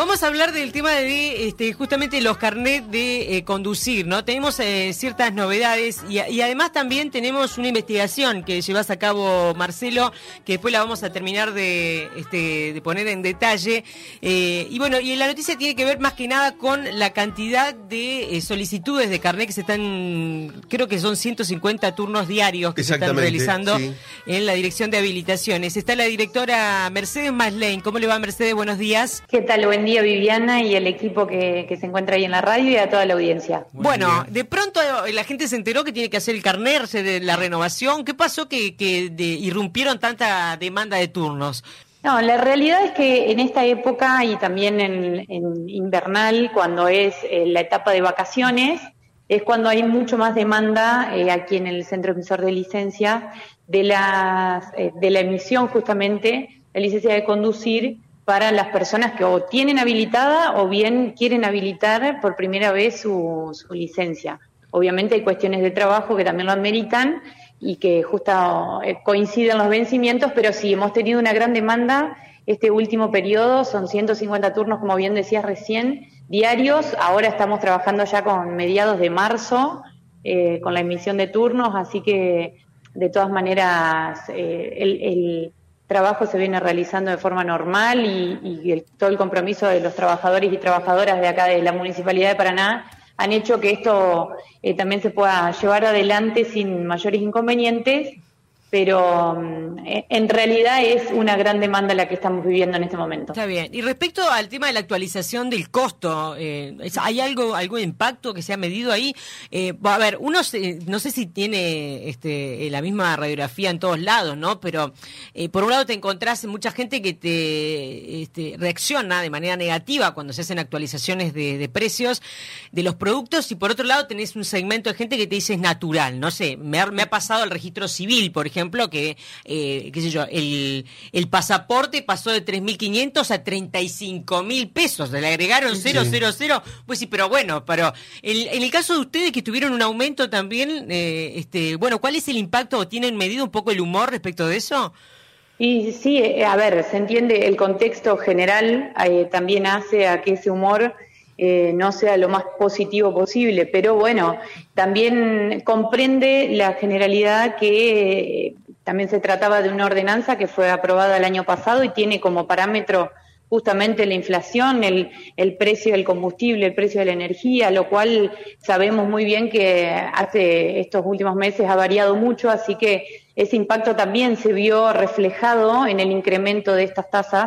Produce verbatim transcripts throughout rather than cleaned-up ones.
Vamos a hablar del tema de este, justamente los carnets de eh, conducir, ¿no? Tenemos eh, ciertas novedades y, y además también tenemos una investigación que llevas a cabo, Marcelo, que después la vamos a terminar de, este, de poner en detalle. Eh, y bueno, y la noticia tiene que ver más que nada con la cantidad de eh, solicitudes de carnet que se están, creo que son ciento cincuenta turnos diarios que se están realizando sí. en la Dirección de Habilitaciones. Está la directora Mercedes Maslany. ¿Cómo le va, Mercedes? Buenos días. ¿Qué tal? Buen día, Viviana, y el equipo que, que se encuentra ahí en la radio y a toda la audiencia. Bueno, de pronto la gente se enteró que tiene que hacer el carnet de la renovación. ¿Qué pasó que, que de, irrumpieron tanta demanda de turnos? No, la realidad es que en esta época y también en, en invernal, cuando es eh, la etapa de vacaciones, es cuando hay mucho más demanda eh, aquí en el Centro Emisor de Licencia de, las, eh, de la emisión justamente, la licencia de conducir para las personas que o tienen habilitada o bien quieren habilitar por primera vez su, su licencia. Obviamente hay cuestiones de trabajo que también lo ameritan y que justo eh, coinciden los vencimientos, pero sí, hemos tenido una gran demanda este último periodo, son ciento cincuenta turnos, como bien decías recién, diarios. Ahora estamos trabajando ya con mediados de marzo, eh, con la emisión de turnos, así que de todas maneras eh, el, el trabajo se viene realizando de forma normal y, y el, todo el compromiso de los trabajadores y trabajadoras de acá de la Municipalidad de Paraná han hecho que esto eh, también se pueda llevar adelante sin mayores inconvenientes, pero um, en realidad es una gran demanda la que estamos viviendo en este momento. Está bien. Y respecto al tema de la actualización del costo, eh, ¿hay algo algún impacto que se ha medido ahí? Eh, a ver, uno se, no sé si tiene este, la misma radiografía en todos lados, ¿no? Pero eh, por un lado te encontrás mucha gente que te este, reacciona de manera negativa cuando se hacen actualizaciones de, de precios de los productos, y por otro lado tenés un segmento de gente que te dice es natural. No sé, me ha, me ha pasado el registro civil, por ejemplo, ejemplo, que, eh, qué sé yo, el, el pasaporte pasó de tres mil quinientos a treinta y cinco mil pesos, le agregaron cero cero cero, pues sí, pero bueno, pero el, en el caso de ustedes que tuvieron un aumento también, eh, este, bueno, ¿cuál es el impacto o tienen medido un poco el humor respecto de eso? Y sí, a ver, se entiende el contexto general, eh, también hace a que ese humor Eh, no sea lo más positivo posible, pero bueno, también comprende la generalidad que eh, también se trataba de una ordenanza que fue aprobada el año pasado y tiene como parámetro justamente la inflación, el, el precio del combustible, el precio de la energía, lo cual sabemos muy bien que hace estos últimos meses ha variado mucho, así que ese impacto también se vio reflejado en el incremento de estas tasas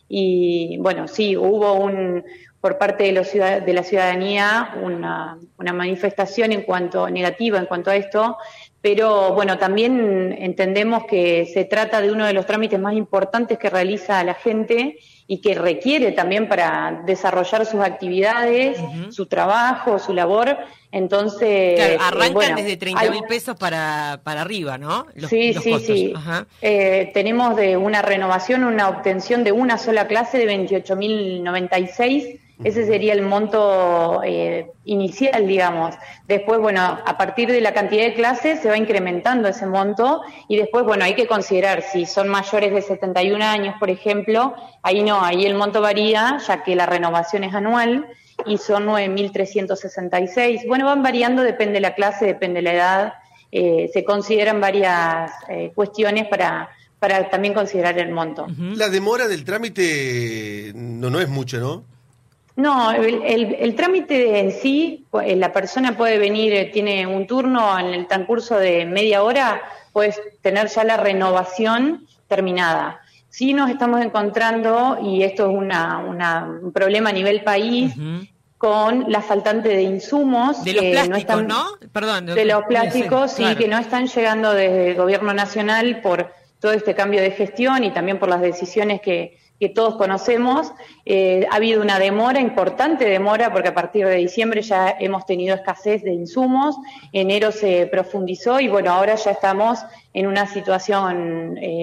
y bueno, sí, hubo un por parte de, los ciudad- de la ciudadanía una, una manifestación en cuanto negativa en cuanto a esto, pero bueno, también entendemos que se trata de uno de los trámites más importantes que realiza la gente y que requiere también para desarrollar sus actividades, uh-huh. su trabajo, su labor. Entonces, claro, arrancan eh, bueno, desde treinta mil hay... pesos para, para arriba, ¿no? Los, sí, los sí, costos. sí. Ajá. Eh, tenemos de una renovación, una obtención de una sola clase de veintiocho mil noventa y seis. Ese sería el monto eh, inicial, digamos. Después, bueno, a partir de la cantidad de clases se va incrementando ese monto y después, bueno, hay que considerar si son mayores de setenta y un años, por ejemplo, ahí no, ahí el monto varía, ya que la renovación es anual y son nueve mil trescientos sesenta y seis. Bueno, van variando, depende de la clase, depende de la edad. Eh, se consideran varias eh, cuestiones para, para también considerar el monto. La demora del trámite no, no es mucho, ¿no? No, el, el, el trámite en sí, la persona puede venir, tiene un turno en el transcurso de media hora, puedes tener ya la renovación terminada. Sí nos estamos encontrando, y esto es una, una, un problema a nivel país, uh-huh. con la faltante de insumos. De los que plásticos, no, están, ¿no? Perdón. De los plásticos, sí, claro. Que no están llegando desde el gobierno nacional por todo este cambio de gestión y también por las decisiones que... que todos conocemos. Eh, ha habido una demora, importante demora, porque a partir de diciembre ya hemos tenido escasez de insumos, enero se profundizó y bueno, ahora ya estamos en una situación eh,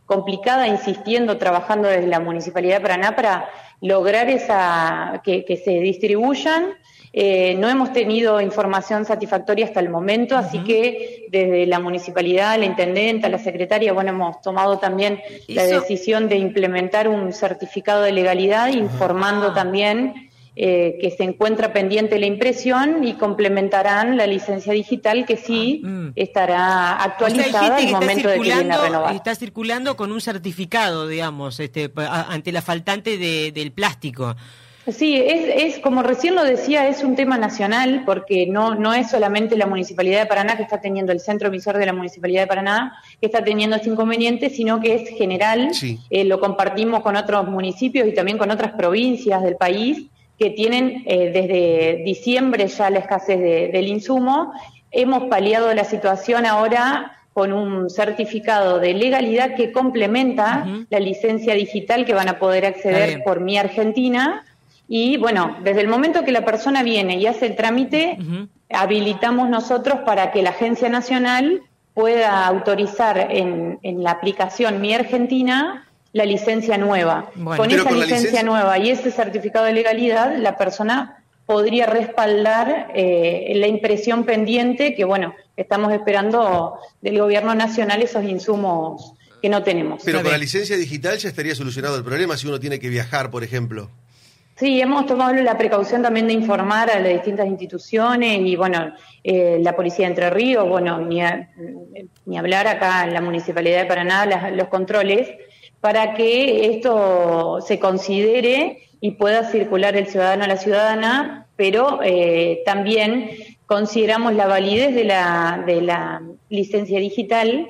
complicada, insistiendo, trabajando desde la Municipalidad de Paraná para lograr esa que, que se distribuyan. Eh, no hemos tenido información satisfactoria hasta el momento, así uh-huh. que desde la municipalidad, la intendenta, la secretaria, bueno, hemos tomado también ¿Eso? la decisión de implementar un certificado de legalidad, uh-huh. informando uh-huh. también eh, que se encuentra pendiente la impresión y complementarán la licencia digital que sí uh-huh. estará actualizada al momento de que viene a renovar. Está circulando con un certificado, digamos, este, ante la faltante de, del plástico. Sí, es, es como recién lo decía, es un tema nacional porque no, no es solamente la Municipalidad de Paraná que está teniendo, el centro emisor de la Municipalidad de Paraná que está teniendo este inconveniente, sino que es general, sí. eh, lo compartimos con otros municipios y también con otras provincias del país que tienen eh, desde diciembre ya la escasez de, del insumo. Hemos paliado la situación ahora con un certificado de legalidad que complementa uh-huh. la licencia digital que van a poder acceder por Mi Argentina. Y bueno, desde el momento que la persona viene y hace el trámite, uh-huh. habilitamos nosotros para que la Agencia Nacional pueda autorizar en, en la aplicación Mi Argentina la licencia nueva. Bueno, con esa con licencia, licencia nueva y ese certificado de legalidad, la persona podría respaldar eh, la impresión pendiente que, bueno, estamos esperando del Gobierno Nacional esos insumos que no tenemos. Pero con la licencia digital ya estaría solucionado el problema si uno tiene que viajar, por ejemplo. Sí, hemos tomado la precaución también de informar a las distintas instituciones y, bueno, eh, la Policía de Entre Ríos, bueno, ni, a, ni hablar acá en la Municipalidad de Paraná, las, los controles, para que esto se considere y pueda circular el ciudadano a la ciudadana, pero eh, también consideramos la validez de la, de la licencia digital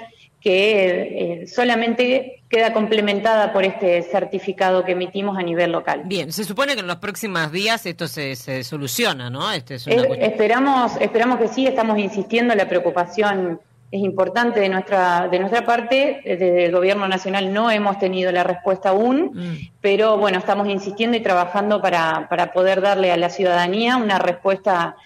que eh, solamente queda complementada por este certificado que emitimos a nivel local. Bien, se supone que en los próximos días esto se, se soluciona, ¿no? Este es una eh, esperamos, esperamos que sí, estamos insistiendo, la preocupación es importante de nuestra de nuestra parte, desde el Gobierno Nacional no hemos tenido la respuesta aún, mm. pero bueno, estamos insistiendo y trabajando para, para poder darle a la ciudadanía una respuesta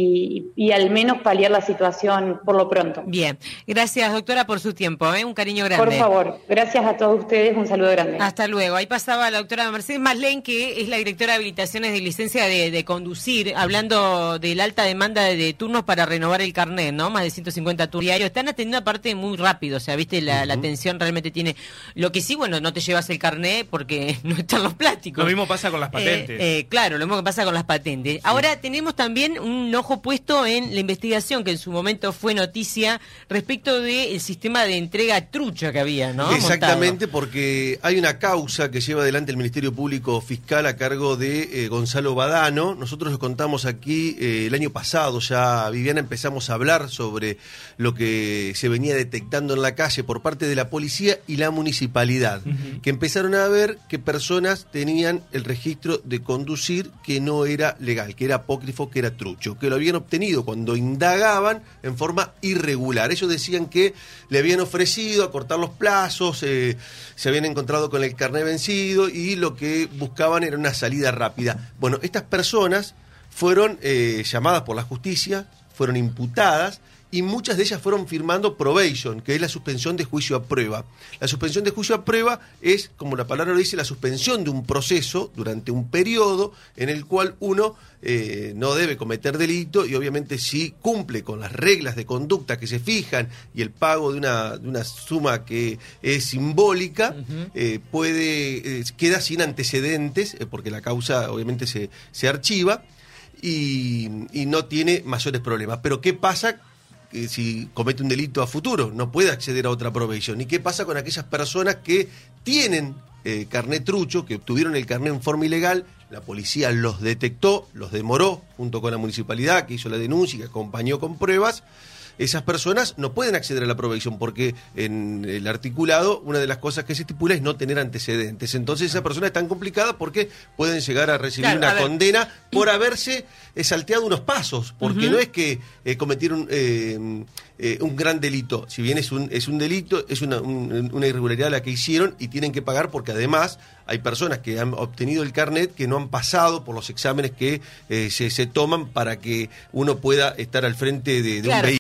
Y, y al menos paliar la situación por lo pronto. Bien, gracias doctora por su tiempo, ¿eh? Un cariño grande. Por favor, gracias a todos ustedes, un saludo grande. Hasta luego. Ahí pasaba la doctora Mercedes Maslén, que es la directora de habilitaciones de licencia de, de conducir, hablando de la alta demanda de, de turnos para renovar el carnet, ¿no? Más de ciento cincuenta turnos diarios. Están atendiendo aparte muy rápido, o sea, viste, la, uh-huh. la atención realmente tiene... Lo que sí, bueno, no te llevas el carnet porque no están los plásticos. Lo mismo pasa con las patentes. Eh, eh, claro, lo mismo que pasa con las patentes. Sí. Ahora tenemos también un ojo puesto en la investigación que en su momento fue noticia respecto del sistema de entrega trucha que había, ¿no? Exactamente, montado. Porque hay una causa que lleva adelante el Ministerio Público Fiscal a cargo de eh, Gonzalo Badano. Nosotros lo contamos aquí eh, el año pasado, ya Viviana empezamos a hablar sobre lo que se venía detectando en la calle por parte de la policía y la municipalidad, uh-huh. que empezaron a ver que personas tenían el registro de conducir que no era legal, que era apócrifo, que era trucho, que lo habían obtenido cuando indagaban en forma irregular. Ellos decían que le habían ofrecido acortar los plazos, eh, se habían encontrado con el carnet vencido y lo que buscaban era una salida rápida. Bueno, estas personas fueron eh, llamadas por la justicia, fueron imputadas y muchas de ellas fueron firmando probation, que es la suspensión de juicio a prueba. La suspensión de juicio a prueba es, como la palabra lo dice, la suspensión de un proceso durante un periodo en el cual uno eh, no debe cometer delito y obviamente si cumple con las reglas de conducta que se fijan y el pago de una, de una suma que es simbólica, uh-huh. eh, puede eh, queda sin antecedentes, eh, porque la causa obviamente se, se archiva y, y no tiene mayores problemas. Pero ¿qué pasa que si comete un delito a futuro? No puede acceder a otra probation. ¿Y qué pasa con aquellas personas que tienen eh, carnet trucho, que obtuvieron el carnet en forma ilegal? La policía los detectó, los demoró, junto con la municipalidad que hizo la denuncia y que acompañó con pruebas. Esas personas no pueden acceder a la probation porque en el articulado una de las cosas que se estipula es no tener antecedentes. Entonces esa persona es tan complicada porque pueden llegar a recibir claro, una a condena por haberse eh, salteado unos pasos, porque uh-huh. no es que eh, cometieron eh, eh, un gran delito. Si bien es un, es un delito, es una, un, una irregularidad la que hicieron y tienen que pagar porque además hay personas que han obtenido el carnet que no han pasado por los exámenes que eh, se, se toman para que uno pueda estar al frente de, de claro. un vehículo.